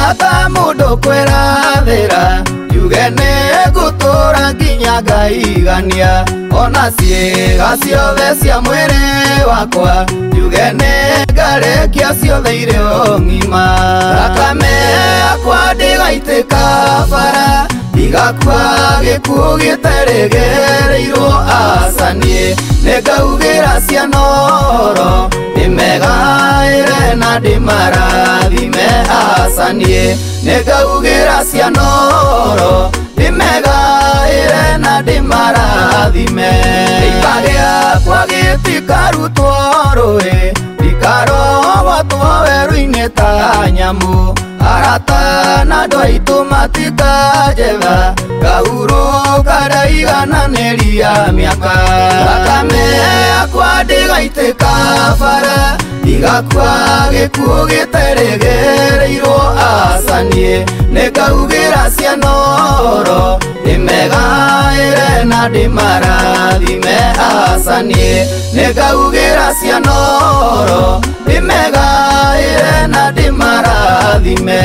ta mundu kwirathira yuge ni gutura nginya ngaigania ona ciĩga ciothe cia mwĩrĩ wakwa yuge nĩ ngarekia ciothe irĩ o ng'ima thakame yakwa ndĩgaitĩka bara igakua gĩkuũ gĩterĩgĩrĩirwo aca niĩ nĩ ngaugĩra ciana ũhoro ndĩmegaĩre na ndĩmarathime aca niĩ nĩ ngaugĩra ciana ũhoro ndĩmegaĩre na ndĩmarathime gĩika gĩakwa gĩtikarutwo rũĩ ndikarogotwo werũ-inĩ ta nyamũ arata na andũ aitũ matikajetha ngahurũka ndaigananĩria mĩaka thakame yakwa ndĩgaitĩka bara igakua gĩkuũ gĩterĩgĩrĩirwo aca niĩ nĩ ngaugĩra ciana ũhoro ndĩmegaĩre na ndĩmarathime aca niĩ nĩ ngaugĩra ciana ũhoro ndĩmegaĩre na ndĩmarathime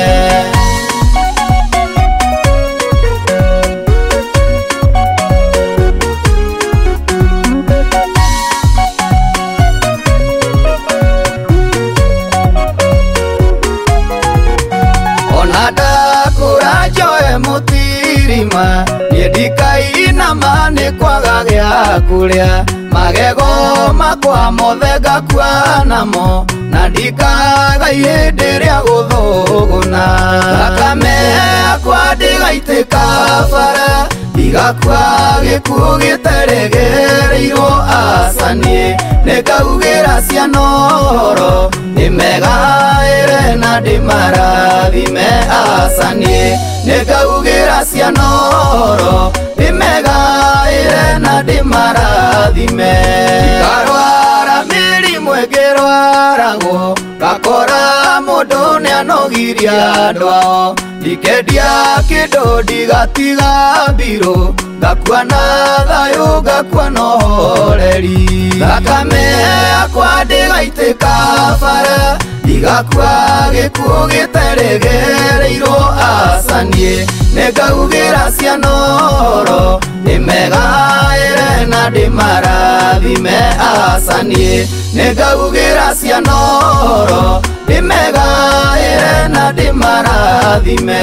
ndakũra njoe mũtirima niĩ ndikainama nĩ kwaga gĩa kũrĩa magego makwa mothe ngakua namo na ndikaga ihĩndĩ rĩa gũthũgũna thakame yakwa ndĩgaitĩka bara igakua gĩkuũ gĩterĩgĩrĩirwo aca niĩ nĩ ngaugĩra ciana ũhoro ndĩmegaĩre na ndĩmarathime aca niĩ nĩ ngaugĩra ciana ũhoro ndĩmegaĩre na ndĩmarathime ikarwara mĩrimũ ĩngĩrwaragwo ngakora mũndũ nĩanogirie andũ ao ndikendia kĩndũ ndigatiga mbirũ ngakua na thayũ ngakua na ũhoreri thakame yakwa ndĩgaitĩka bara igakua gĩkuũ gĩterĩgĩrĩirwo aca niĩ nĩ ngaugĩra ciana ũhoro ndĩmegaĩre na ndĩmarathime aca niĩ nĩ ngaugĩra ciana ũhoro ndĩmegaĩre na ndĩmarathime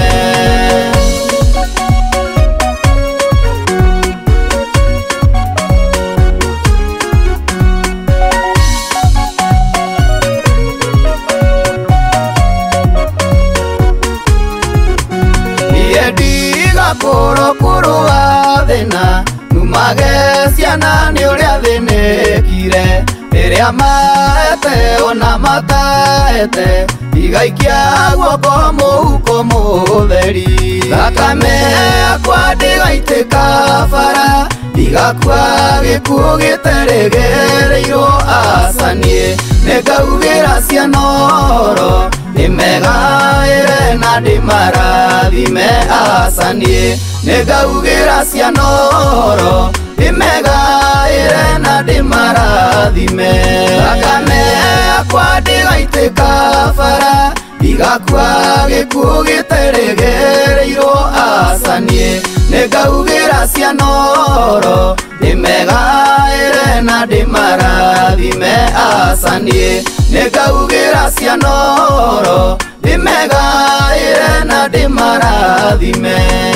kũrũkũrũ wa thĩna numage ciana nĩ ũrĩa thĩnĩkire rĩrĩa mahete ona matahete igaikia guoko mũhuko mũtheri thakame yakwa ndĩgaitĩka bara igakua gĩkuũ gĩterĩgĩrĩirwo aca niĩ nĩ ngaugĩra ciana ũhoro ndĩmegaĩre na ndĩmarathime aca niĩ nĩ ngaugĩra ciana ũhoro ndĩmegaĩre na ndĩmarathime thakame yakwa ndĩgaitĩka bara igakua gĩkuũ gĩterĩgĩrĩirwo aca niĩ nĩ ngaugĩra ciana ũhoro ndĩmegaĩre na ndĩmarathime aca niĩ nĩ ngaugĩra ciana ũhoro ndĩmegaĩre na ndĩmarathime